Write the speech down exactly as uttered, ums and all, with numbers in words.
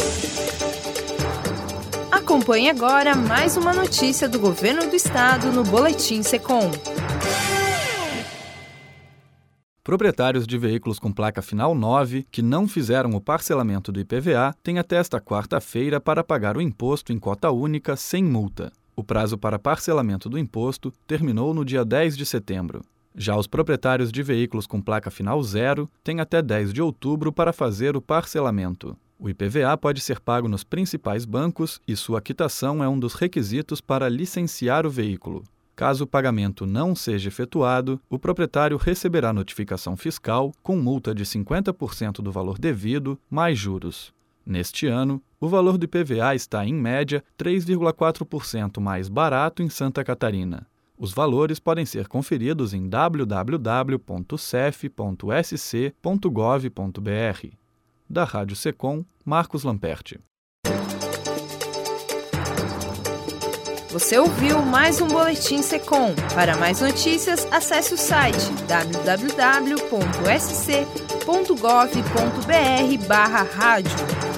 Acompanhe agora mais uma notícia do Governo do Estado no Boletim Secom. Proprietários de veículos com placa final nove que não fizeram o parcelamento do I P V A têm até esta quarta-feira para pagar o imposto em cota única sem multa. O prazo para parcelamento do imposto terminou no dia dez de setembro. Já os proprietários de veículos com placa final zero têm até dez de outubro para fazer o parcelamento. O I P V A pode ser pago nos principais bancos e sua quitação é um dos requisitos para licenciar o veículo. Caso o pagamento não seja efetuado, o proprietário receberá notificação fiscal com multa de cinquenta por cento do valor devido, mais juros. Neste ano, o valor do I P V A está, em média, três vírgula quatro por cento mais barato em Santa Catarina. Os valores podem ser conferidos em w w w ponto cef ponto s c ponto gov ponto b r. Da Rádio Secom, Marcos Lamperti. Você ouviu mais um Boletim Secom. Para mais notícias, acesse o site w w w ponto s c ponto gov ponto b r barra rádio.